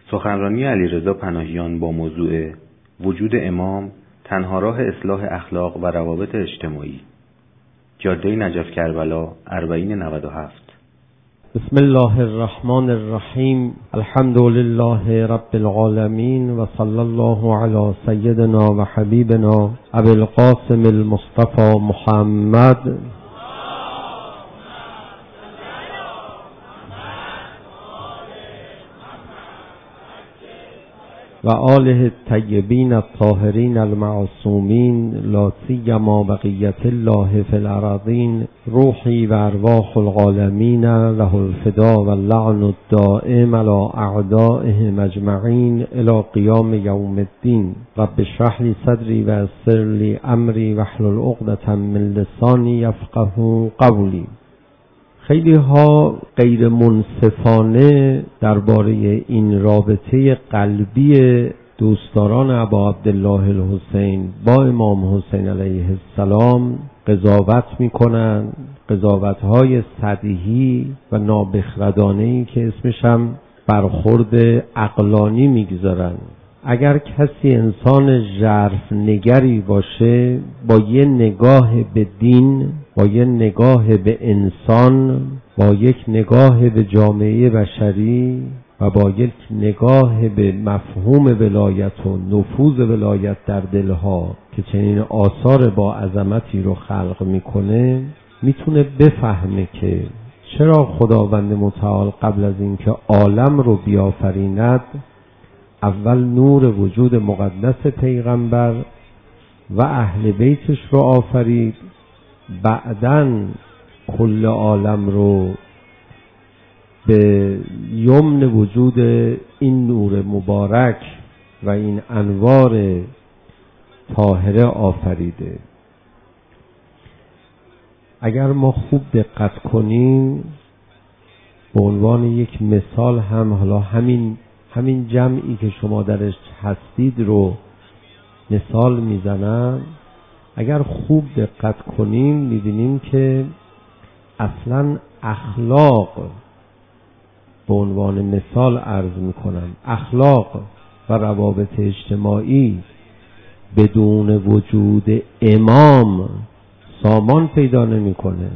سخنرانی علیرضا پناهیان با موضوع وجود امام تنها راه اصلاح اخلاق و روابط اجتماعی، جاده نجف کربلا 4097. بسم الله الرحمن الرحیم. الحمد لله رب العالمین و صلی الله علی سیدنا و حبیبنا ابی القاسم المصطفى محمد و آله الطیبین الطاهرین المعصومین، لا سیما بقیة الله فی الارضین. روحی و ارواح العالمین له الفدا و اللعن الدائم علی اعدائهم اجمعین الی قیام یوم الدین. رب اشرح لی صدری و یسر لی امری واحلل عقدة من لسانی یفقهوا قولی. خیلی ها غیر منصفانه درباره این رابطه قلبی دوستداران ابا عبدالله الحسین با امام حسین علیه السلام قضاوت میکنن، قضاوت‌های سطحی و نابخردانه‌ای که اسمش هم برخورد عقلانی میگذارن. اگر کسی انسان ژرف نگری باشه، با یه نگاه به دین، با یه نگاه به انسان، با یک نگاه به جامعه بشری و با یک نگاه به مفهوم ولایت و نفوذ ولایت در دلها که چنین آثار با عظمتی رو خلق میکنه، میتونه بفهمه که چرا خداوند متعال قبل از اینکه عالم رو بیافریند اول نور وجود مقدس پیغمبر و اهل بیتش رو آفرید، بعداً کل عالم رو به یمن وجود این نور مبارک و این انوار طاهره آفریده. اگر ما خوب دقت کنیم، به عنوان یک مثال هم حالا همین جمعی که شما درش هستید رو مثال میزنم. اگر خوب دقت کنیم میبینیم که اصلا اخلاق، به عنوان مثال عرض میکنم، اخلاق و روابط اجتماعی بدون وجود امام سامان پیدا نمیکنه.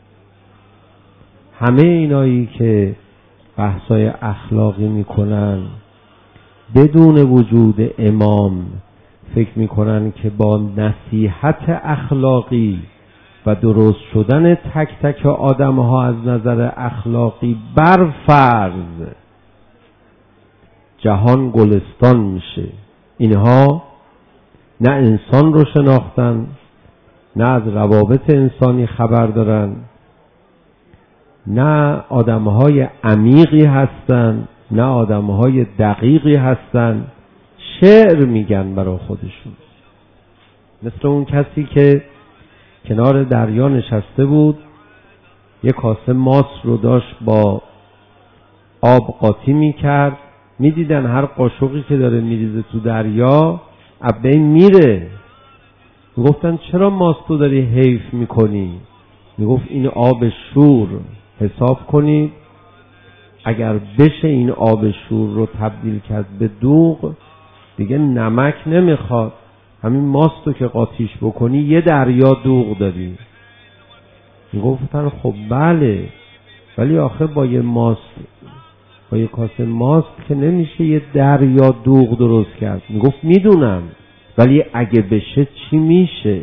همه اینایی که بحثای اخلاقی میکنن بدون وجود امام فکر میکنن که با نصیحت اخلاقی و درست شدن تک تک آدم ها از نظر اخلاقی بر فرض جهان گلستان میشه. اینها نه انسان رو شناختن، نه از روابط انسانی خبر دارن، نه آدمهای عمیقی هستن، نه آدمهای دقیقی هستن، شعر میگن برای خودشون. مثل اون کسی که کنار دریا نشسته بود، یک کاسه ماست رو داشت با آب قاطی میکرد، میدیدن هر قاشقی که داره میریزه تو دریا ابین میره. میگفتن چرا ماست رو داری حیف میکنی؟ میگفت این آب شور، حساب کنید اگر بشه این آب شور رو تبدیل کرد به دوغ، دیگه نمک نمیخواد. همین ماست رو که قاطیش بکنی یه دریا دوغ داری. میگفتن خب بله، ولی آخه با یه کاسه ماست که نمیشه یه دریا دوغ درست کرد. میگفت میدونم، ولی اگه بشه چی میشه؟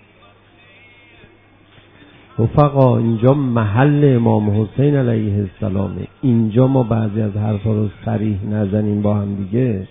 رفقا، اینجا محل امام حسین علیه السلامه. اینجا ما بعضی از حرفا رو صریح نزنیم با هم دیگه.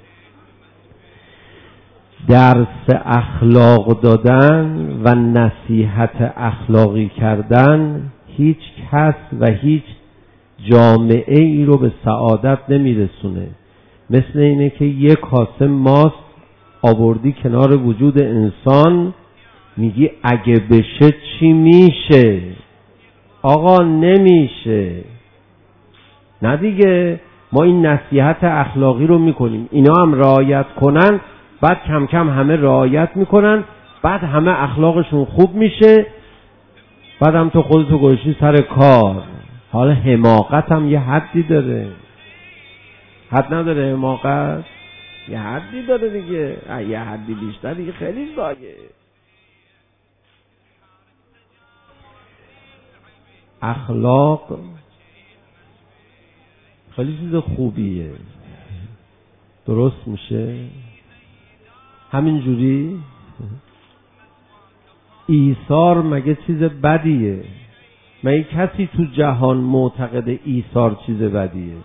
درس اخلاق دادن و نصیحت اخلاقی کردن هیچ کس و هیچ جامعه ای رو به سعادت نمیرسونه. مثل اینه که یک کاسه ماست آوردی کنار وجود انسان، میگی اگه بشه چی میشه؟ آقا نمیشه. نه دیگه، ما این نصیحت اخلاقی رو میکنیم، اینا هم رعایت کنن، بعد کم کم همه رعایت میکنن، بعد همه اخلاقشون خوب میشه، بعد هم تو خودتو گوشی سر کار. حالا حماقت هم یه حدی داره. حد نداره حماقت؟ یه حدی داره دیگه، یه حدی بیشتر دیگه خیلی زایه. اخلاق خیلی چیز خوبیه، درست میشه همینجوری. ایثار مگه چیز بدیه؟ مگه کسی تو جهان معتقد ایثار چیز بدیه؟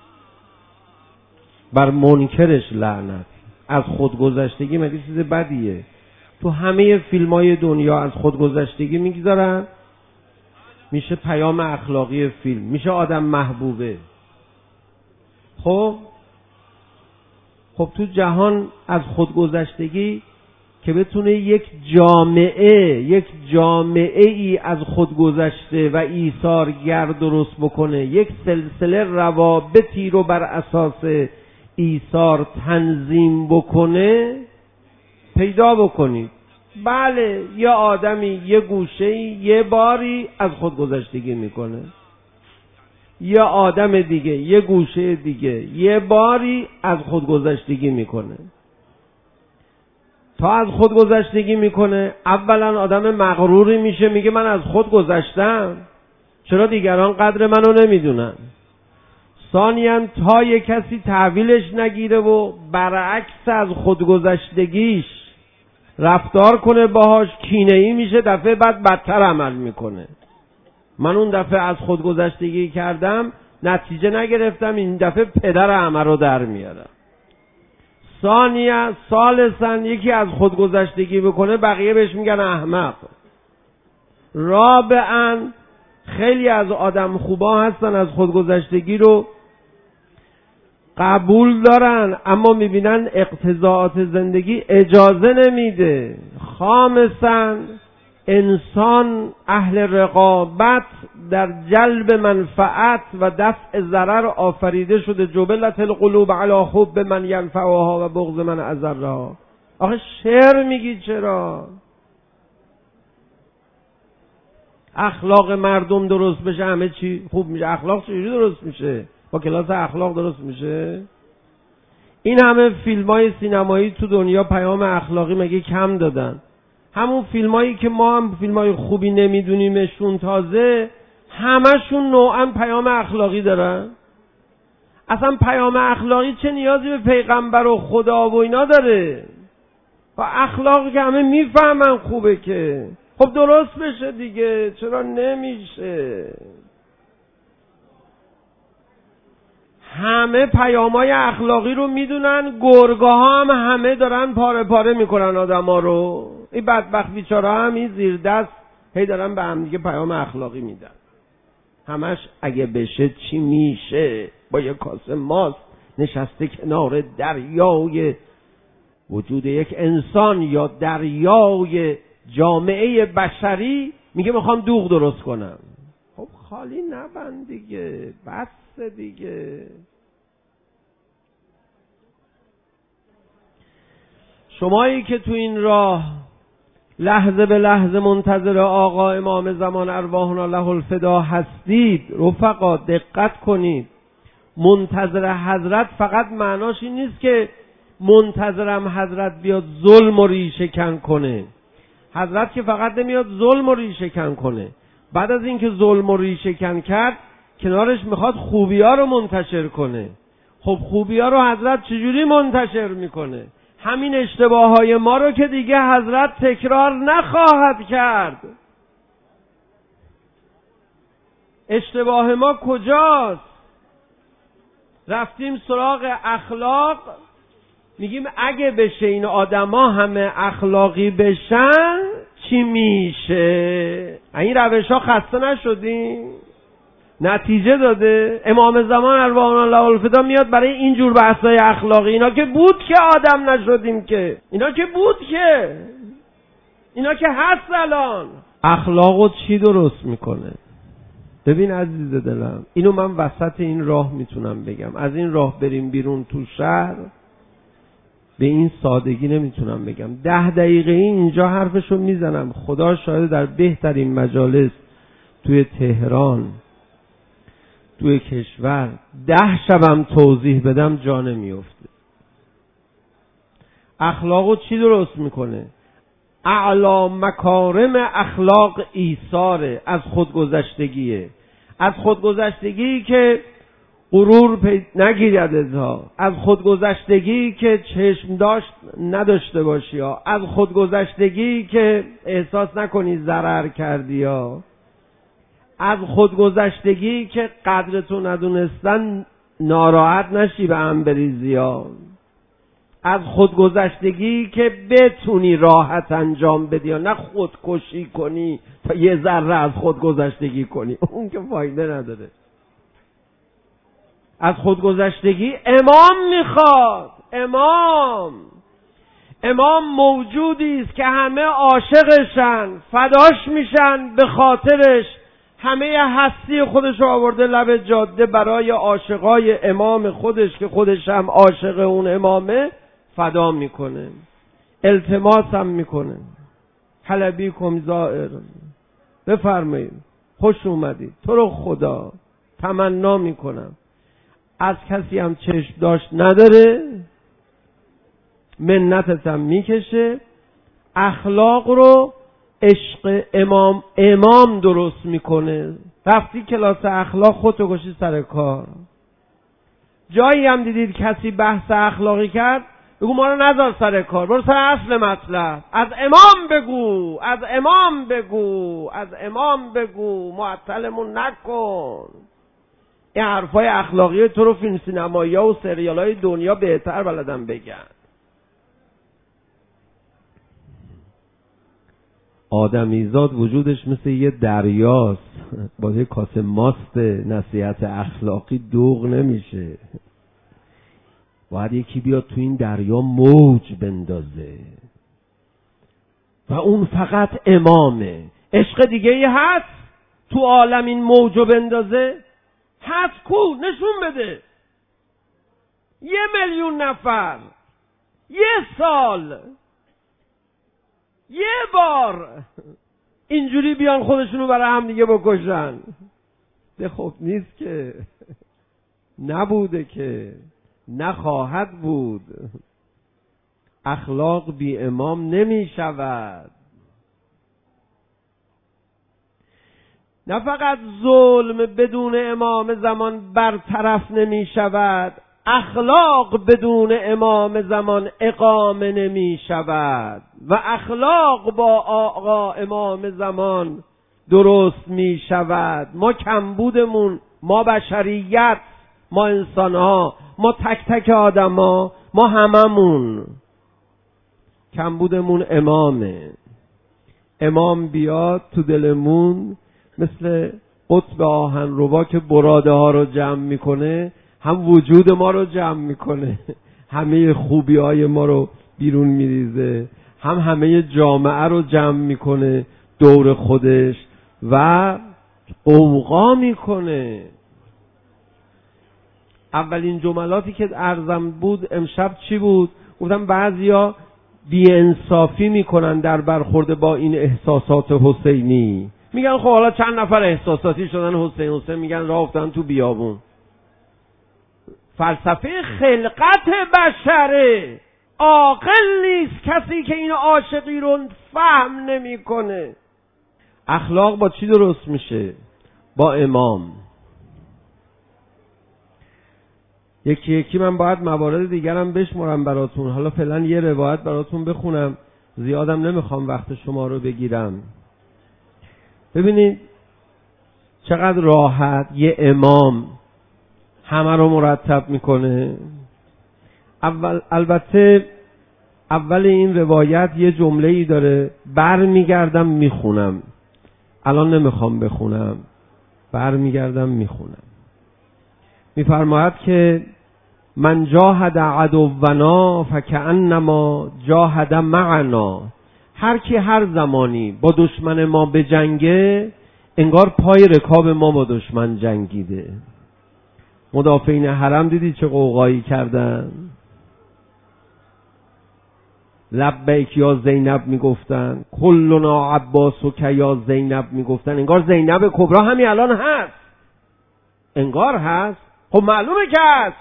بر منکرش لعنت. از خودگذشتگی مگه چیز بدیه؟ تو همه فیلم‌های دنیا از خودگذشتگی میگذارن، میشه پیام اخلاقی فیلم، میشه آدم محبوبه. خب تو جهان از خودگذشتگی که بتونه یک جامعه ای از خودگذشته و ایثارگر درست بکنه، یک سلسله روابطی رو بر اساس ایثار تنظیم بکنه، پیدا بکنید. بله، یه آدمی یه گوشه‌ای یه باری از خودگذشتگی میکنه، یه آدم دیگه یه گوشه دیگه یه باری از خودگذشتگی میکنه. تا از خودگذشتگی میکنه، اولا آدم مغروری میشه، میگه من از خود گذشتم، چرا دیگران قدر منو نمیدونن. ثانیاً تا یک کسی تحویلش نگیره و برعکس از خودگذشتگیش رفتار کنه باهاش، کینه‌ای میشه، دفعه بعد بدتر عمل میکنه. من اون دفعه از خودگذشتگی کردم، نتیجه نگرفتم، این دفعه پدر همه رو در میارم. ثالثاً یکی از خودگذشتگی بکنه، بقیه بهش میگن احمق. رابعاً خیلی از آدم خوبا هستن از خودگذشتگی رو قبول دارن، اما میبینن اقتضاعات زندگی اجازه نمیده. خامساً انسان اهل رقابت در جلب منفعت و دفع ضرر آفریده شده. جبلت القلوب علی حب من ینفعها و بغض من اضرها. آخه شعر میگی چرا؟ اخلاق مردم درست بشه همه چی خوب میشه. اخلاق چجوری درست میشه؟ با کلاس اخلاق درست میشه؟ این همه فیلم‌های سینمایی تو دنیا پیام اخلاقی مگه کم دادن؟ همون فیلمایی که ما هم فیلمای خوبی نمیدونیمشون، تازه همشون نوعاً پیام اخلاقی دارن. اصلا پیام اخلاقی چه نیازی به پیغمبر و خدا و اینا داره؟ و اخلاقی که همه میفهمن خوبه که خب درست بشه دیگه، چرا نمیشه؟ همه پیامای اخلاقی رو میدونن، گرگاها هم همه دارن پاره پاره میکنن آدما رو. این بدبخت بیچاره‌ها هم این زیر دست هی دارن به هم دیگه پیام اخلاقی میدن. همش اگه بشه چی میشه، با یه کاسه ماست نشسته کنار دریای وجود یک انسان یا دریای جامعه بشری، میگه میخوام دوغ درست کنم. خب خالی نبند دیگه، بس دیگه. شمایی که تو این راه لحظه به لحظه منتظر آقا امام زمان ارواحنا له الفدا هستید، رفقا دقت کنید. منتظر حضرت فقط معناش این نیست که منتظرم حضرت بیاد ظلم و ریشه کن کنه. حضرت که فقط نمیاد ظلم و ریشه کن کنه، بعد از اینکه ظلم و ریشه کن کرد کنارش میخواد خوبی‌ها رو منتشر کنه. خب خوبی‌ها رو حضرت چجوری منتشر میکنه؟ همین اشتباههای ما رو که دیگه حضرت تکرار نخواهد کرد. اشتباه ما کجاست؟ رفتیم سراغ اخلاق، میگیم اگه بشه این آدما همه اخلاقی بشن چی میشه؟ این روش ها خسته نشدیم؟ نتیجه داده؟ امام زمان ارواحنا له الفدا میاد برای این جور بحثای اخلاقی. اینا که بود که آدم نشدیم که، اینا که بود که، اینا که هست الان. اخلاقو چی درست میکنه؟ ببین عزیز دلم، اینو من وسط این راه میتونم بگم. از این راه بریم بیرون تو شهر به این سادگی نمیتونم بگم. 10 دقیقه اینجا حرفشو میزنم، خدا شاهد در بهترین مجالس توی تهران، توی کشور 10 شبم توضیح بدم جا نمیفته. اخلاقو چی درست میکنه؟ اعلی مکارم اخلاق ایثاره، از خودگذشتگیه، از خودگذشتگی که غرور نگیردها، از خودگذشتگی که چشم داشت نداشته باشی ها، از خودگذشتگی که احساس نکنی ضرر کردی ها، از خودگذشتگی که قدرتو ندونستن ناراحت نشی به هم بریزی ها، از خودگذشتگی که بتونی راحت انجام بدی ها، نه خودکشی کنی تا یه ذره از خودگذشتگی کنی، اون که فایده نداره. از خودگذشتگی امام میخواد. امام موجودی است که همه عاشقشن، فداش میشن به خاطرش، همه هستی خودش رو آورده لب جاده برای عاشقای امام خودش که خودش هم عاشق اون امامه، فدا میکنه، التماس هم میکنه. حلبی کم زائر، بفرمایید خوش اومدید، تو رو خدا تمنا میکنم. از کسی هم چشم داشت نداره، منتت هم میکشه. اخلاق رو عشق امام درست میکنه. رفتی کلاس اخلاق خودتو کشی سر کار. جایی هم دیدید کسی بحث اخلاقی کرد، بگو ما رو نذار سر کار، برو سر اصل مطلب. از امام بگو، از امام بگو، از امام بگو، معطلمون نکن. این حرفای اخلاقی تو رو فیلم سینمایی ها و سریال های دنیا بهتر بلدن بگن. آدمیزاد وجودش مثل یه دریاست، با یه کاسه ماست نصیحت اخلاقی دوغ نمیشه. باید یکی بیاد تو این دریا موج بندازه و اون فقط امامه. عشق دیگه ای هست تو عالم این موجو بندازه؟ هست کو؟ نشون بده. 1,000,000 نفر، 1 سال، 1 بار اینجوری بیان خودشونو برای هم دیگه بکشن. ده خب نیست که، نبوده که، نخواهد بود. اخلاق بی امام نمی شود. نه فقط ظلم بدون امام زمان برطرف نمی شود، اخلاق بدون امام زمان اقامه نمی شود و اخلاق با آقا امام زمان درست می شود. ما کمبودمون، ما بشریت، ما انسانها، ما تک تک آدما، ما هممون کمبودمون امامه. امام بیاد تو دلمون مثل قطب آهنربا که براده ها رو جمع میکنه، هم وجود ما رو جمع میکنه، همه خوبی های ما رو بیرون میریزه، هم همه جامعه رو جمع میکنه دور خودش و قوقا میکنه. اولین جملاتی که عرضم بود امشب چی بود؟ گفتم بعضیا بی‌انصافی میکنن در برخورد با این احساسات حسینی. میگن خب حالا چند نفر احساساتی شدن حسین، میگن راه افتادن تو بیابون. فلسفه خلقت بشره. عاقل نیست کسی که این عاشقی رو فهم نمیکنه. اخلاق با چی درست میشه؟ با امام. یکی یکی من باید موارد دیگرم بشمرم براتون. حالا فعلا یه روایت براتون بخونم، زیادم نمیخوام وقت شما رو بگیرم. ببینید چقدر راحت یه امام همه رو مرتب میکنه. البته اول این روایت یه جمله‌ای داره، برمیگردم میخونم، الان نمیخوام بخونم، برمیگردم میخونم. میفرماید که من جاهد عدونا فکأنما جاهد معنا. هر کی هر زمانی با دشمن ما بجنگه انگار پای رکاب ما با دشمن جنگیده. مدافعین حرم دیدی چه قوقایی کردن؟ لبیک یا زینب میگفتن، کلنا عباسک یا زینب میگفتن. انگار زینب کبرا همین الان هست. انگار هست. خب معلومه که هست.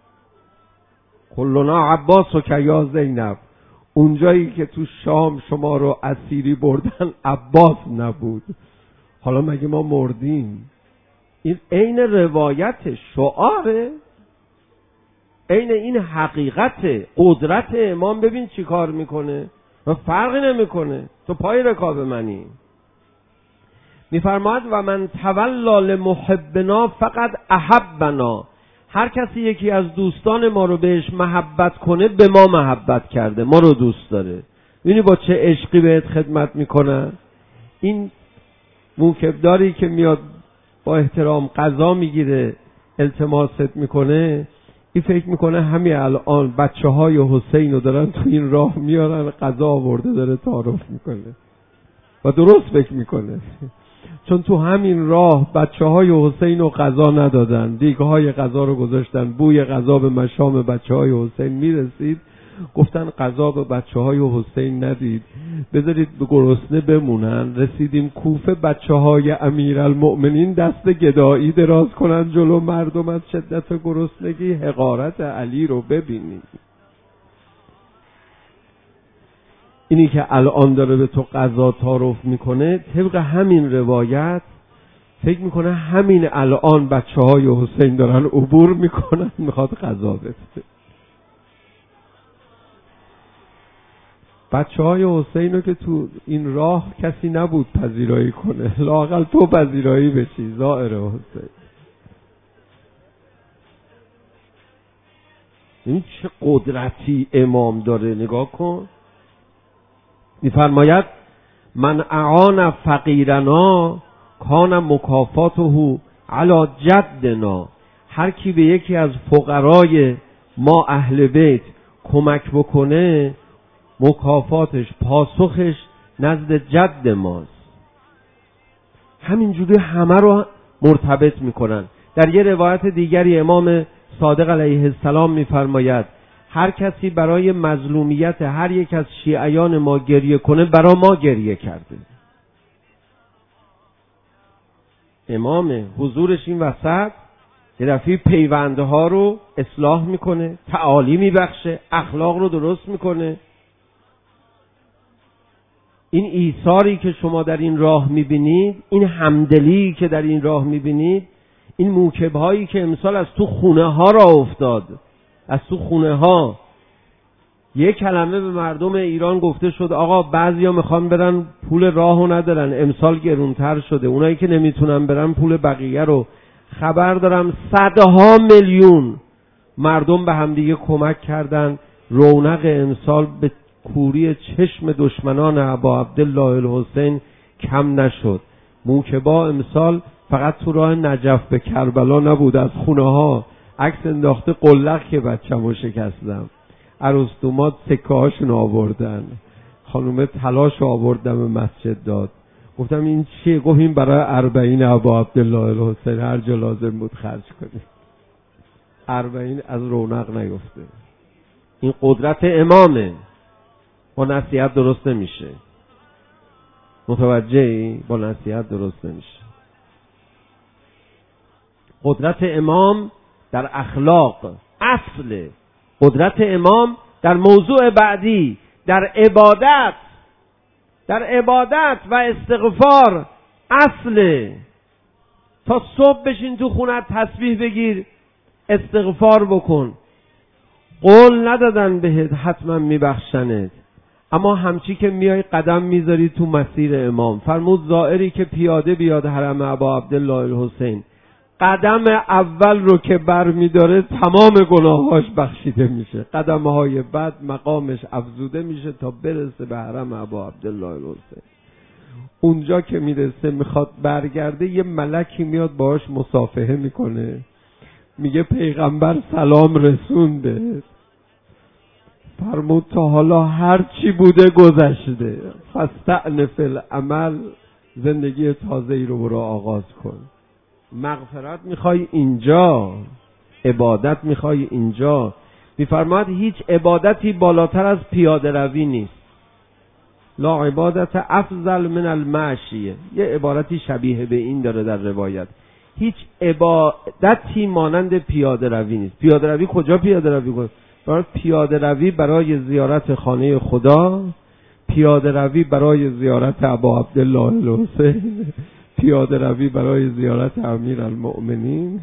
کلنا عباس و که یا زینب. اونجایی که تو شام شما رو اسیری بردن عباس نبود. حالا مگه ما مردیم؟ این عین روایت شعاره، عین این حقیقت قدرت امام. ببین چی کار میکنه و فرقی نمیکنه، تو پای رکاب منی. میفرماید و من تولا لمحبنا فقط احبنا. هر کسی یکی از دوستان ما رو بهش محبت کنه به ما محبت کرده، ما رو دوست داره. ببینی با چه عشقی بهت خدمت میکنن. این موکبداری که میاد با احترام غذا میگیره التماست میکنه، این فکر میکنه همین الان بچه های حسین رو دارن تو این راه میارن، غذا آورده داره تعارف میکنه و درست فکر میکنه، چون تو همین راه بچه های حسین رو غذا ندادن، دیگه های غذا رو گذاشتن، بوی غذا به مشام بچه های حسین میرسید، گفتن غذا به بچه های حسین ندید، بذارید به گرسنه بمونن. رسیدیم کوفه، بچه های امیرالمؤمنین دست گدایی دراز کنن جلو مردم از شدت گرسنگی. حقارت علی رو ببینید. اینی که الان داره به تو غذا تعارف میکنه، طبق همین روایت فکر میکنه همین الان بچه های حسین دارن عبور میکنن، میخواد غذا بده. بچه های حسین رو که تو این راه کسی نبود پذیرایی کنه، لااقل تو پذیرایی بشی زائر حسین. این چه قدرتی امام داره، نگاه کن. میفرماید من اعان فقیرنا کان مکافاته علی جدنا. هر کی به یکی از فقرای ما اهل بیت کمک بکنه، مکافاتش، پاسخش نزد جد ماست. همینجوری همه رو مرتبط میکنن. در یه روایت دیگری امام صادق علیه السلام میفرماید هر کسی برای مظلومیت هر یک از شیعیان ما گریه کنه، برای ما گریه کرده. امام حضورش این وسط یه دفعه پیوندها رو اصلاح میکنه، تعالی میبخشه، اخلاق رو درست میکنه. این ایثاری که شما در این راه میبینید، این همدلی که در این راه میبینید، این موکبهایی که امسال از تو خونه ها را افتاد، از تو خونه ها یک کلمه به مردم ایران گفته شد آقا بعضیا میخوان برن پول راهو ندارن، امسال گرونتر شده، اونایی که نمیتونن برن پول بقیه رو. خبر دارم صدها میلیون مردم به همدیگه کمک کردن، رونق امسال به کوری چشم دشمنان ابا عبدالله الحسین کم نشد. موکبا امسال فقط تو راه نجف به کربلا نبود، از خونه ها عکس انداخته قلق که بچه‌مو شکستم، عروس‌دومات سکه هاشون آوردن، خانومه تلاش آوردم به مسجد داد. گفتم این چیه؟ گفت این برای 40 ابا عبدالله الحسین، هر جا لازم بود خرج کنید. 40 از رونق نیفته. این قدرت امامه. با نصیحت درست نمیشه. متوجهی؟ با نصیحت درست نمیشه. قدرت امام در اخلاق اصله. قدرت امام در موضوع بعدی، در عبادت و استغفار اصله. تا صبح بشین تو خونت تسبیح بگیر، استغفار بکن. قول ندادن بهت حتما میبخشنت، اما همچی که میای قدم میذاری تو مسیر امام. فرمود زائری که پیاده بیاد حرم ابا عبدالله الحسین، قدم اول رو که بر میداره تمام گناهاش بخشیده میشه، قدمهای بعد مقامش افزوده میشه تا برسه به حرم ابا عبدالله الحسین. اونجا که میرسه میخواد برگرده، یه ملکی میاد باهاش مصافحه میکنه، میگه پیغمبر سلام رسونده. فرمود تا حالا هر چی بوده گذشته، فاستأنف العمل، زندگی تازه‌ای رو برو آغاز کن. مغفرت میخوای اینجا، عبادت میخوای اینجا. میفرماید هیچ عبادتی بالاتر از پیاده روی نیست. لا عبادت افضل من المشی. یه عبارتی شبیه به این داره در روایت. هیچ عبادتی مانند پیاده روی نیست. پیاده روی کجا پیاده روی کنید؟ پیاده روی برای زیارت خانه خدا، پیاده روی برای زیارت ابا عبدالله الحسین، پیاده روی برای زیارت امیر المؤمنین.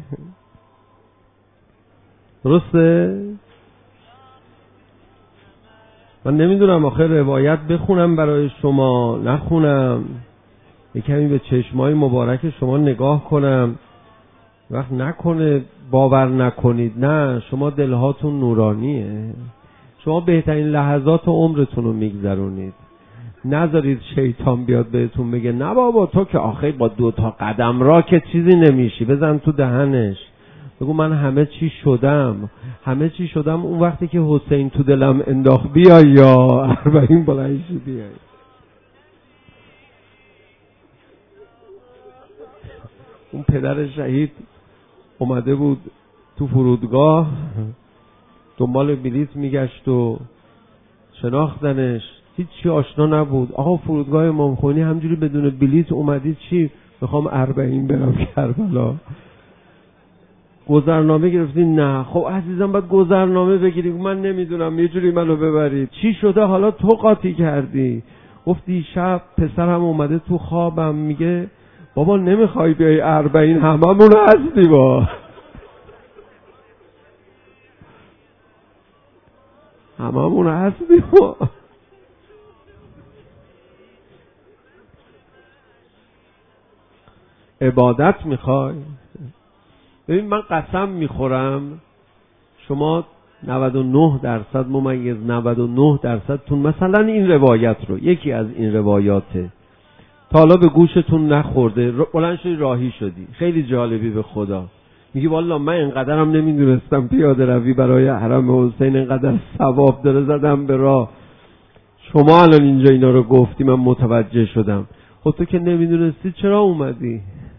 درسته؟ من نمیدونم آخر روایت بخونم برای شما نخونم، یکمی به چشمای مبارک شما نگاه کنم، وقت نکنه باور نکنید. نه، شما دلهاتون نورانیه، شما بهترین لحظات عمرتون رو میگذرونید. نذارید شیطان بیاد بهتون بگه نه بابا تو که آخه با 2 قدم را که چیزی نمیشی. بزن تو دهنش، بگو من همه چی شدم. اون وقتی که حسین تو دلم انداخت بیای یا 40 بلندشی بیای. اون پدر شهید اومده بود تو فرودگاه دنبال بلیط میگشت و شناختنش، هیچی آشنا نبود. آقا فرودگاه امام خمینی همجوری بدون بلیط اومدید چی؟ میخوام 40 برم کربلا. گذرنامه گرفتین؟ نه. خب عزیزم باید گذرنامه بگیریم. من نمیدونم، یه جوری منو ببرید. چی شده حالا تو قاطی کردی؟ گفت دیشب پسرم اومده تو خوابم میگه بابا نمیخوای بیای 40 هممون هستی با هممون هستی با. عبادت میخوای؟ ببین من قسم میخورم شما 99% ممیز 99% تون مثلا این روایت رو، یکی از این روایاته تا حالا به گوشتون نخورده، بلند شدی راهی شدی، خیلی جالبی به خدا، میگی والله من اینقدرم نمیدونستم پیاده روی برای حرم حسین اینقدر ثواب داره، زدم به راه. شما الان اینجا اینا رو گفتی من متوجه شدم. خب تو که نمیدونستی چرا اومدی؟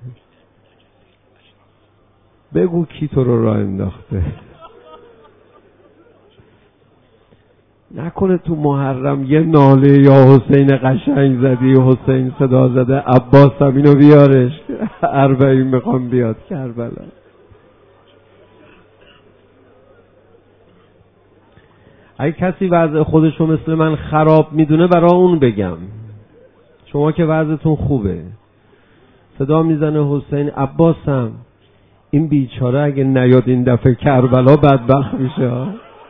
بگو کی تو رو راه انداخته. نکنه تو محرم یه ناله یا حسین قشنگ زدی، حسین صدا زده عباس هم اینو بیارش 40 میخوام بیاد کربلا. اگه کسی وضع خودشو مثل من خراب میدونه برای اون بگم، شما که وضعتون خوبه. صدا میزنه حسین عباسم، این بیچاره اگه نیاد این دفعه کربلا بدبخت میشه.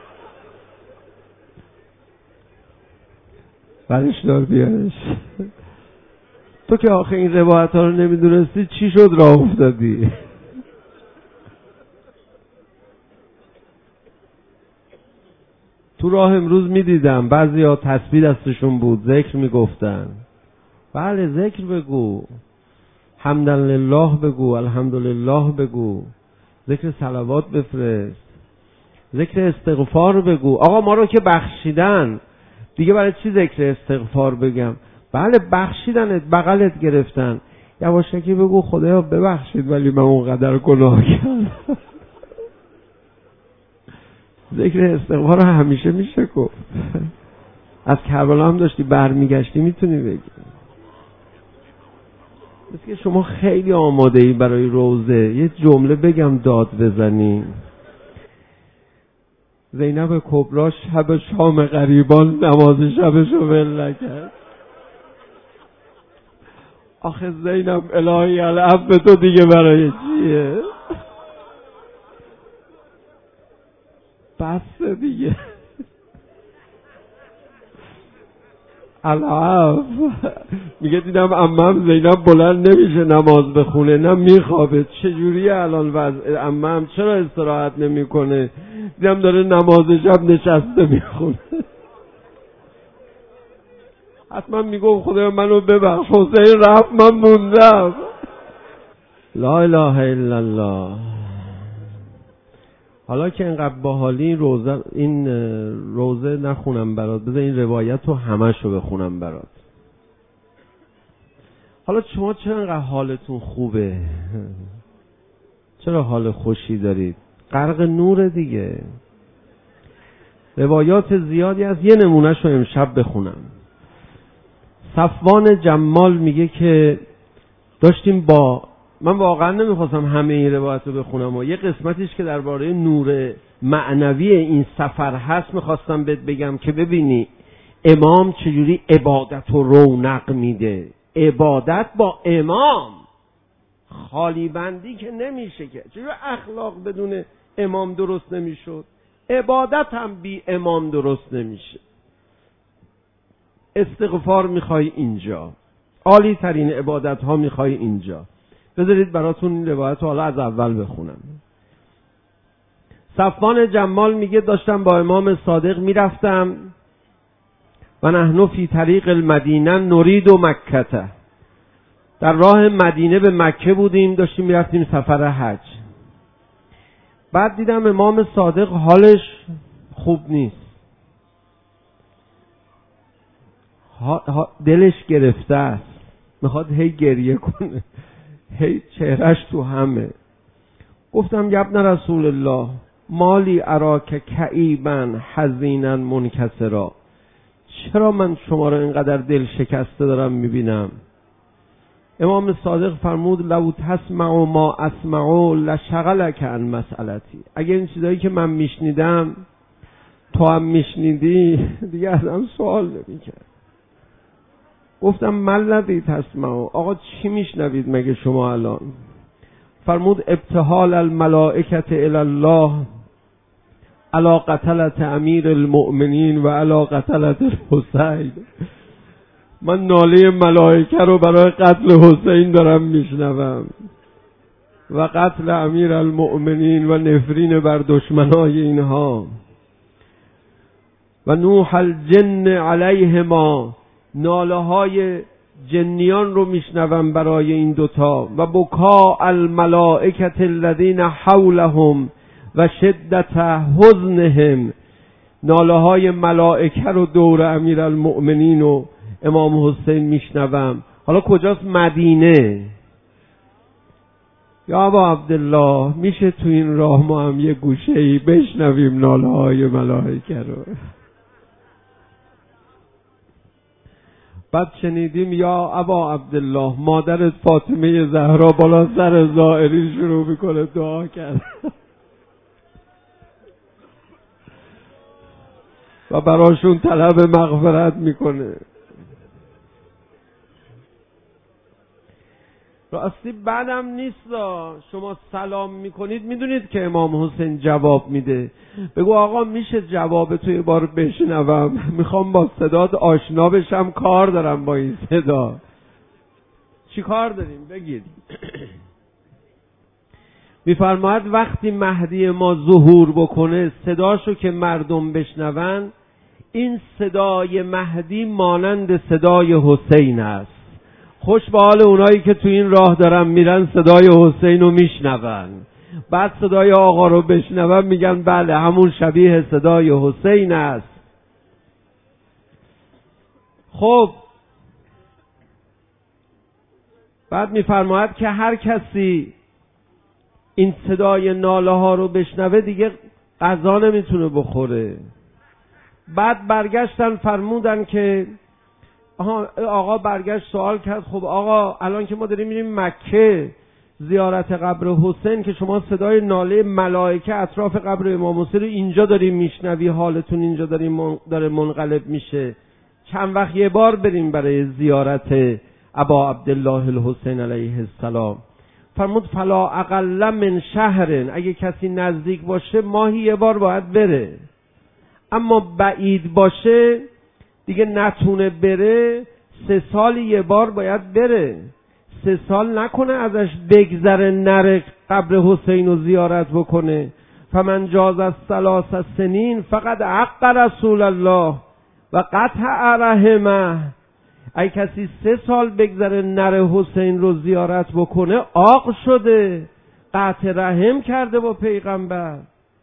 برش دار بیارش. تو که آخه این روایت ها رو نمیدونستی چی شد راه افتادی؟ تو راه امروز میدیدم بعضی ها تسبیح دستشون بود ذکر میگفتن. بله ذکر بگو، حمدن لله بگو، الحمدلله بگو، ذکر صلوات بفرست، ذکر استغفار بگو. آقا ما رو که بخشیدن دیگه برای چی ذکر استغفار بگم؟ بله بخشیدنت، بغلت گرفتن، یواشکی بگو خدایا ببخشید ولی من اونقدر گناه کردم. ذکر استغفار همیشه میشه گفت. از کربلا هم داشتی برمیگشتی میتونی بگی. مثل که شما خیلی آماده ای برای روزه. یه جمله بگم داد بزنی. زینب کبرا شب شام غریبان نماز شبشو ول نکرد. آخه زینب الهی العفو تو دیگه برای چیه؟ بس دیگه العفو. میگه دیدم عمم زینب بلند نمیشه نماز بخونه، نه میخوابه. چجوریه الان وضع عمم؟ چرا استراحت نمیکنه؟ دیدم داره نماز شب نشسته میخونه. حتما میگم خدایا منو ببخش، حسین رفت من موندم. لا اله الا الله. حالا که اینقدر باحالی این روزه نخونم برات، بذار این روایت رو همشو بخونم برات. حالا شما چرا اینقدر حالتون خوبه؟ چرا حال خوشی دارید؟ غرق نور دیگه. روایات زیادی از یه نمونهشو امشب بخونم. صفوان جمال میگه که داشتیم با من واقعا نمیخواستم همه این روایت رو بخونم و یه قسمتیش که درباره نور معنوی این سفر هست میخواستم بهت بگم که ببینی امام چجوری عبادت رو رونق میده. عبادت با امام، خالی بندی که نمیشه، که چجوری اخلاق بدون امام درست نمیشد، عبادت هم بی امام درست نمیشه. استغفار میخوای اینجا، عالی ترین عبادت ها میخوای اینجا. بذارید براتون این روایت رو حالا از اول بخونم. صفوان جمال میگه داشتم با امام صادق میرفتم و نحن فی طریق المدینه نرید و مکه، در راه مدینه به مکه بودیم، داشتیم میرفتیم سفر حج. بعد دیدم امام صادق حالش خوب نیست، دلش گرفته است، میخواد هی گریه کنه، هی چهرش تو همه. گفتم یا ابن رسول الله مالی اراک کئیبا حزینا منکسرا، چرا من شما رو اینقدر دل شکسته دارم میبینم؟ امام صادق فرمود لو تسمع ما اسمع لشغلک عن مسئلتی، اگه این چیزایی که من میشنیدم تو هم میشنیدی دیگه ازم سوال نمیکرد. گفتم من الذی تسمع، آقا چی میشنوید مگه شما الان؟ فرمود ابتهال الملائکه الی الله علی قتلت امیر المؤمنین و علی قتلت الحسین. من ناله ملائکه رو برای قتل حسین دارم میشنوم و قتل امیر المؤمنین و نفرین بر دشمنای اینها و نوح الجن علیهما، ناله های جنیان رو میشنوم برای این دوتا و بکا الملائکه الذین حولهم و شدت حزنهم، ناله های ملائکه رو دور امیر المؤمنین و امام حسین میشنوم. حالا کجاست؟ مدینه. یا ابا عبدالله میشه تو این راه ما هم یه گوشه‌ای بشنویم ناله های ملائکه رو؟ بعد شنیدیم یا ابا عبدالله مادرت فاطمه زهرا بالا سر زائرین شروع میکنه دعا کرد و براشون طلب مغفرت میکنه. راستی بعدم نیست شما سلام میکنید میدونید که امام حسین جواب میده، بگو آقا میشه جواب تو یه بار بشنوم، میخوام با صدات آشنا بشم، کار دارم با این صدا. چی کار داریم بگید؟ میفرماید وقتی مهدی ما ظهور بکنه صداشو که مردم بشنون، این صدای مهدی مانند صدای حسین است. خوش به حال اونایی که تو این راه دارن میرن صدای حسین رو میشنون، بعد صدای آقا رو بشنون میگن بله همون شبیه صدای حسین است. خب بعد میفرماید که هر کسی این صدای ناله ها رو بشنوه دیگه غذا نمیتونه بخوره. بعد برگشتن فرمودن که آقا برگشت سوال کرد خب آقا الان که ما داریم میریم مکه زیارت قبر حسین، که شما صدای ناله ملائکه اطراف قبر امام حسین رو اینجا داریم میشنوی، حالتون اینجا داره منقلب میشه، چند وقت یه بار بریم برای زیارت ابا عبدالله الحسین علیه السلام؟ فرمود فلا اقل من شهر، اگه کسی نزدیک باشه ماهی یه بار باید بره، اما بعید باشه دیگه نتونه بره 3 سال یه بار باید بره. 3 سال نکنه ازش بگذره نره قبر حسین رو زیارت بکنه. فمن جاز از 3 سنین فقط حق رسول الله و قطع رحمه، اگه کسی 3 سال بگذره نره حسین رو زیارت بکنه عاق شده، قطع رحم کرده با پیغمبر.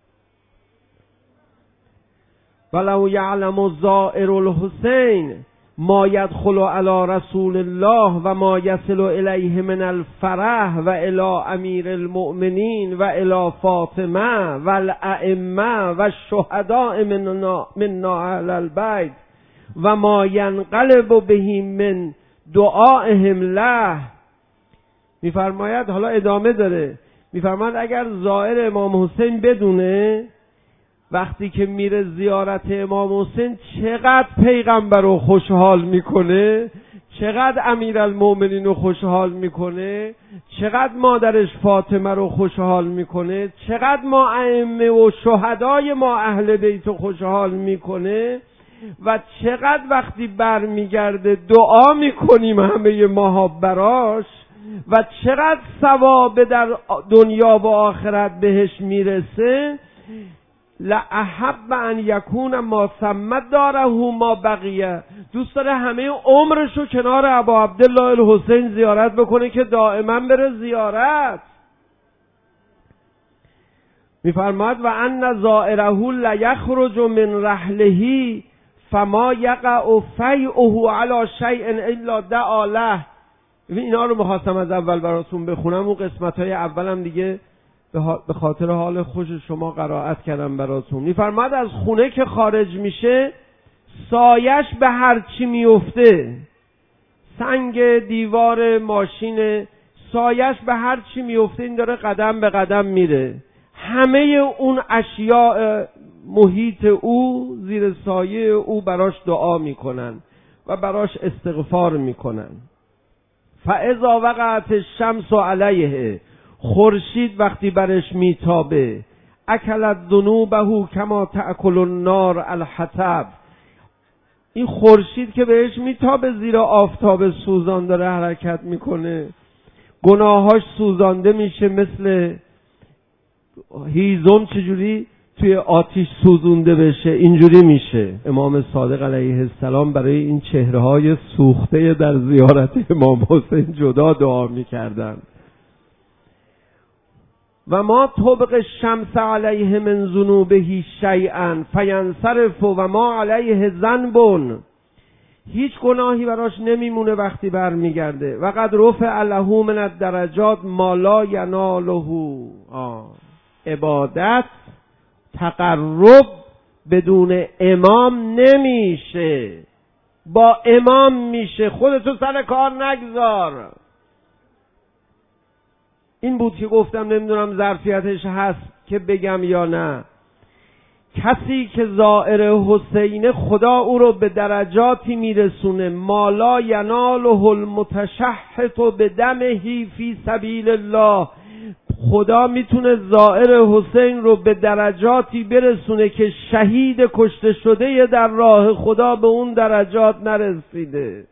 ولو یعلم زائر الحسین ما یدخل علی رسول الله و ما یصل الیه من الفرح و الی امیر المؤمنین و الی فاطمه و الائمه و الشهداء منا اهل البیت و ما ینقلب بهم من دعائهم له میفرماید، حالا ادامه داره، میفرماید اگر زائر امام حسین بدونه وقتی که میره زیارت امام حسین چقدر پیغمبر رو خوشحال میکنه، چقدر امیرالمومنین رو خوشحال میکنه، چقدر مادرش فاطمه رو خوشحال میکنه، چقدر ما ائمه و شهدای ما اهل بیت رو خوشحال میکنه و چقدر وقتی برمیگرده دعا میکنیم همه ماها براش و چقدر ثواب در دنیا و آخرت بهش میرسه. لأحب ان یکون ما ثم داره ما بقیه، دوست داره همه عمرشو کنار ابا عبدالله الحسین زیارت بکنه که دائما بره زیارت. میفرماید و ان زائره لیخرج من رحله فما یقع فیعه علی شیء الا دعا له. اینا رو می‌خواستم از اول براتون بخونم، اون قسمت‌های اولم دیگه به خاطر حال خوش شما قرائت کردم براتون. میفرماید از خونه که خارج میشه سایش به هر چی میفته، سنگ، دیوار، ماشین، سایش به هر چی میفته این داره قدم به قدم میره. همه اون اشیاء محیط او زیر سایه او براش دعا میکنن و براش استغفار میکنن. فاذا وقعت الشمس علیه، خورشید وقتی برش میتابه، اکلت ذنوبه کما تأکل النار الحطب، این خورشید که بهش میتابه زیر آفتاب سوزان داره حرکت میکنه، گناهاش سوزانده میشه مثل هیزم چجوری توی آتیش سوزونده بشه اینجوری میشه. امام صادق علیه السلام برای این چهره‌های سوخته در زیارت امام حسین جدا دعا میکردن. و ما طبق الشمس علیه من ذنوبه شیئا فینصرف و ما علیه ذنب، هیچ گناهی براش نمیمونه وقتی برمیگرده. و قد رفع له من الدرجات ما لا یناله. عبادت تقرب بدون امام نمیشه، با امام میشه. خودتو سر کار نگذار. این بود که گفتم نمیدونم ظرفیتش هست که بگم یا نه. کسی که زائر حسین خدا او رو به درجاتی میرسونه ما لا یناله المتشحط بدمه فی سبیل الله، خدا میتونه زائر حسین رو به درجاتی برسونه که شهید کشته شده در راه خدا به اون درجات نرسیده.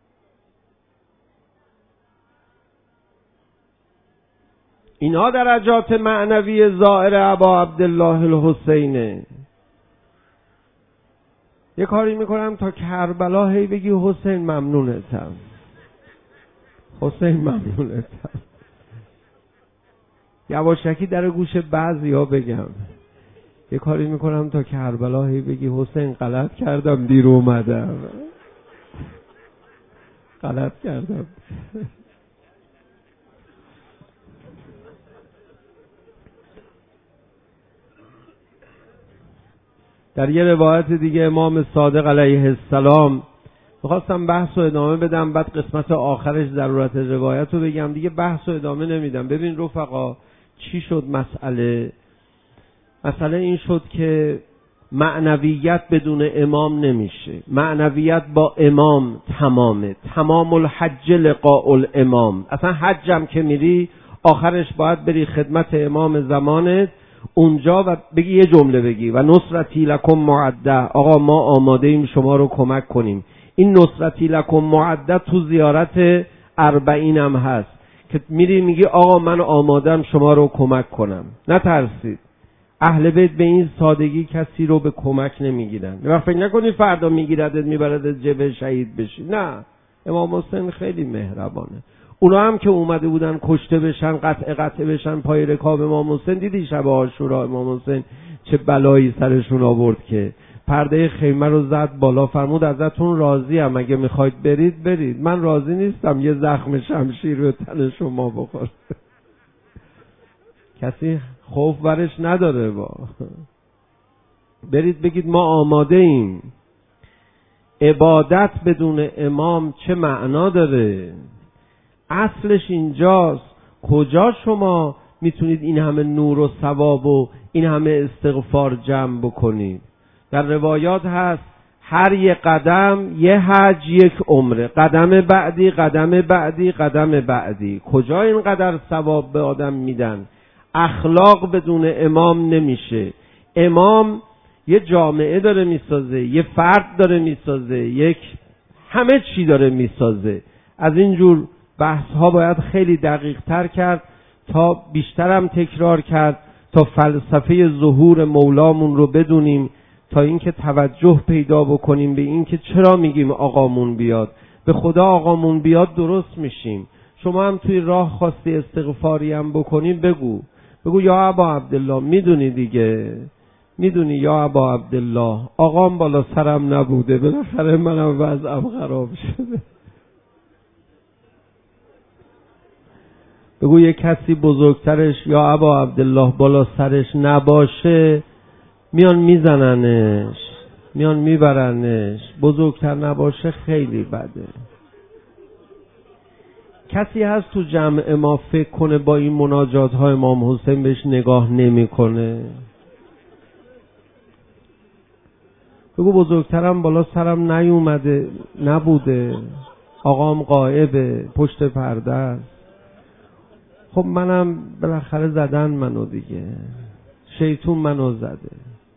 اینا درجات معنوی زائر ابا عبدالله الحسینه. یه کاری میکنم تا کربلا هی بگی حسین ممنونتم، حسین ممنونتم. یواشکی در گوش بعضیا بگم. یه کاری میکنم تا کربلا هی بگی حسین غلط کردم دیر اومدم، غلط کردم. در یه روایت دیگه امام صادق علیه السلام، میخواستم بحث و ادامه بدم بعد قسمت آخرش ضرورت روایت رو بگم دیگه، بحث و ادامه نمیدم. ببین رفقا چی شد مسئله این شد که معنویت بدون امام نمیشه. معنویت با امام تمامه. تمام الحج لقاء الامام. اصلا حجم که میری آخرش باید بری خدمت امام زمانت اونجا و بگی یه جمله بگی و نصرتی لکم معده، آقا ما آماده ایم شما رو کمک کنیم. این نصرتی لکم معده تو زیارت 40 هم هست که میری میگی آقا من آمادم شما رو کمک کنم. نترسید، اهل بیت به این سادگی کسی رو به کمک نمیگیرن. یه وقت فکر نکنی فردا میگیردت میبردت جبه شهید بشی. نه، امام حسین خیلی مهربانه. اونا هم که اومده بودن کشته بشن، قطع بشن پای رکاب امام حسین، دیدی شب عاشورا امام حسین چه بلایی سرشون آورد که پرده خیمه رو زد بالا، فرمود ازتون راضی ام، اگه میخواید برید. من راضی نیستم یه زخم شمشیر به تن شما بخوره. کسی خوف برش نداره. برید بگید ما آماده ایم. عبادت بدون امام چه معنا داره؟ اصلش اینجاست. کجا شما میتونید این همه نور و ثواب و این همه استغفار جمع بکنید؟ در روایات هست هر یک قدم یه حج یک عمره، قدم بعدی قدم بعدی قدم بعدی. کجا اینقدر ثواب به آدم میدن؟ اخلاق بدون امام نمیشه. امام یه جامعه داره میسازه، یه فرد داره میسازه، همه چی داره میسازه. از اینجور بحث ها باید خیلی دقیق تر کرد، تا بیشترم تکرار کرد، تا فلسفه ظهور مولامون رو بدونیم، تا اینکه توجه پیدا بکنیم به اینکه چرا میگیم آقامون بیاد. به خدا آقامون بیاد درست میشیم. شما هم توی راه خواستی استغفاری هم بکنیم، بگو یا ابا عبدالله، میدونی دیگه، میدونی یا ابا عبدالله آقام بالا سرم نبوده، بالاخره منم وضعم خراب شده. بگو یه کسی بزرگترش یا ابا عبدالله بالا سرش نباشه، میان میزننش، میان میبرنش. بزرگتر نباشه خیلی بده. کسی هست تو جمع ما فکر کنه با این مناجات های امام حسین بهش نگاه نمی کنه؟ بگو بزرگترم بالا سرم نیومده، نبوده، آقام غایبه، پشت پرده است. خب منم بالاخره زدن منو دیگه، شیطون منو زده.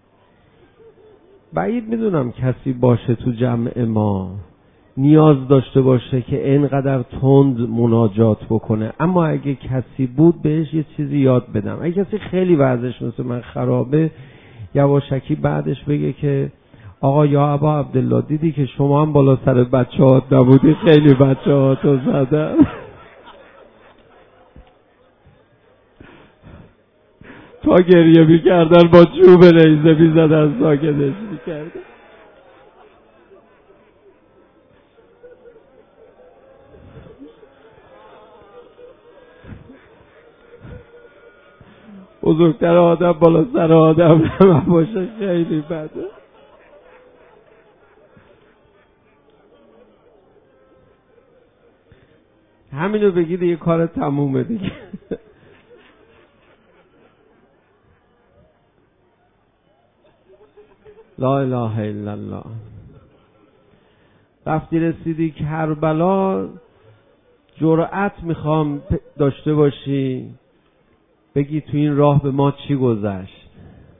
بعید میدونم کسی باشه تو جمع ما نیاز داشته باشه که اینقدر تند مناجات بکنه. اما اگه کسی بود بهش یه چیزی یاد بدم. اگه کسی خیلی وضعش مثل من خرابه، یواشکی بعدش بگه که آقا یا ابا عبدالله دیدی که شما هم بالا سر بچه هات نبودی، خیلی بچه هاتو زدم. تا گریه میکردن با چوب نیزه میزدن ساکتش میکردن. بزرگتر آدم بالا سر آدم نباشه خیلی بده. همینو بگید یه کار تمومه دیگه. لا اله الا الله. رفتی رسیدی کربلا، جرأت میخوام داشته باشی بگی تو این راه به ما چی گذشت.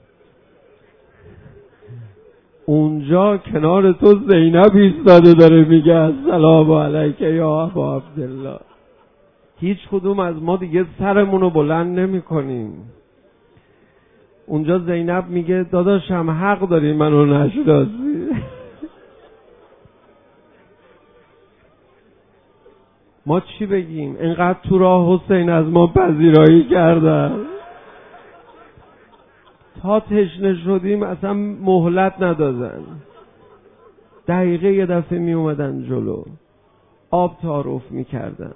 اونجا کنار تو زینب ایستاده داره میگه السلام علیک یا ابا عبدالله. هیچ کدوم از ما دیگه سرمونو بلند نمی کنیم. اونجا زینب میگه داداشم حق داری منو نشناسی. ما چی بگیم؟ اینقدر تو راه حسین از ما پذیرایی کردن، تا تشنه شدیم اصلا مهلت ندادن. دقیقه یه دفعه می اومدن جلو، آب تعارف می کردن.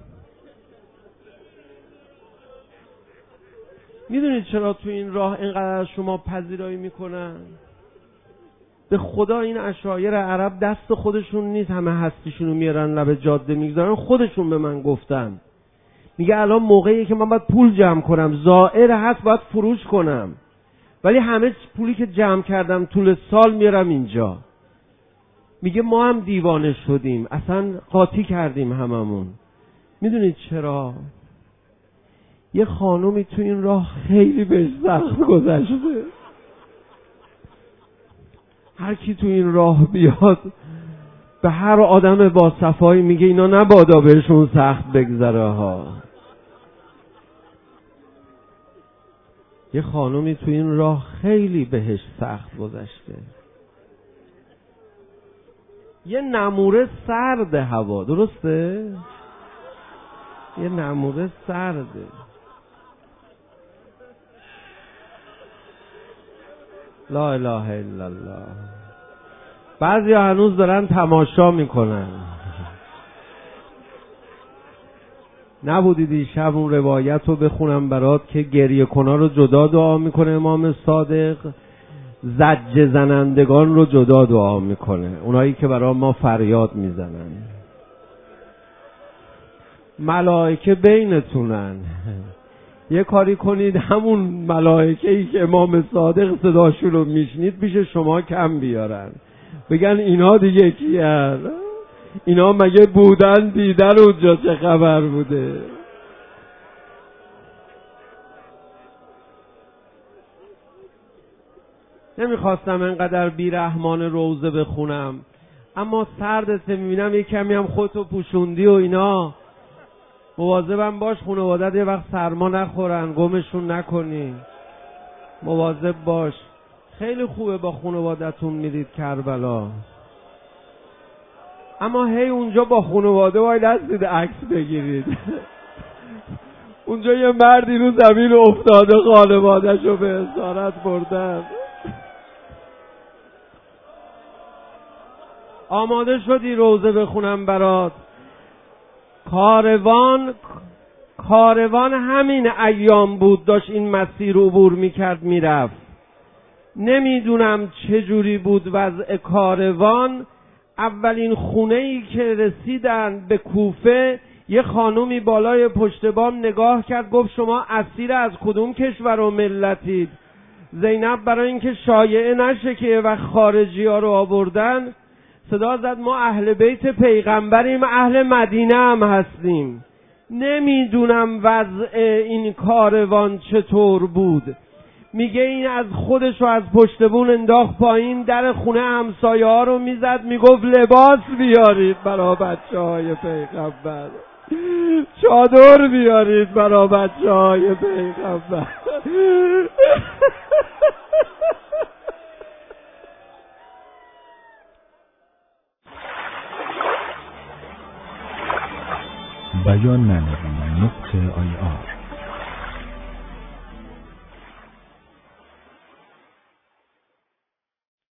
میدونید چرا تو این راه اینقدر از شما پذیرایی میکنن؟ به خدا این اشایر عرب دست خودشون نیست، همه هستیشونو میارن لب جاده میگذارن. خودشون به من گفتن، میگه الان موقعیه که من باید پول جمع کنم، زائر هست باید فروش کنم، ولی همه پولی که جمع کردم طول سال میارم اینجا. میگه ما هم دیوانه شدیم، اصلا قاطی کردیم هممون. میدونید چرا؟ یه خانومی تو این راه خیلی بهش سخت گذشته. هر کی تو این راه بیاد به هر آدم با صفایی میگه اینا نبادا بهشون سخت بگذره ها. یه خانومی تو این راه خیلی بهش سخت گذشته. یه نموره سرد هوا، درسته؟ یه نموره سرده. لا اله الا الله. بعضی ها هنوز دارن تماشا میکنن. نبودی دیشب اون روایت رو بخونم برات که گریه کنا رو جدا دعا میکنه امام صادق، زجه زنندگان رو جدا دعا میکنه، اونایی که برای ما فریاد میزنن. ملائکه بینتونن. یه کاری کنید همون ملائکه‌ای که امام صادق صداشون رو میشنید پیش شما کم بیارن، بگن اینا دیگه کیه؟ اینا مگه بودن دیدن اونجا چه خبر بوده؟ نمیخواستم انقدر بیرحمان روزه بخونم، اما سردت میبینم یه کمی هم خودتو پوشوندی و اینا. مواظبم باش خانواده‌ات یه وقت سرما نخورن، گمشون نکنی. مواظب باش. خیلی خوبه با خانواده‌تون میرید کربلا، اما هی اونجا با خانواده وای دستید عکس بگیرید. اونجا یه مردی رو زمین افتاده، خانواده‌شو به اسارت بردن. آماده شدی روزه بخونم برات؟ کاروان همین ایام بود، داشت این مسیر عبور میکرد میرفت. نمیدونم چجوری بود وضع کاروان. اولین خونه‌ای که رسیدن به کوفه، یه خانومی بالای پشت بام نگاه کرد، گفت شما اسیر از کدوم کشور و ملتید؟ زینب برای اینکه شایعه نشه که یه وقت خارجی ها رو آوردن صدا زد ما اهل بیت پیغمبریم، اهل مدینه هم هستیم. نمیدونم وضع این کاروان چطور بود. میگه این از خودشو از پشت بون انداخت پایین، در خونه همسایه ها رو میزد، میگفت لباس بیارید برای بچه های پیغمبر، چادر بیارید برای بچه های پیغمبر. بیان معنوی نقطه IR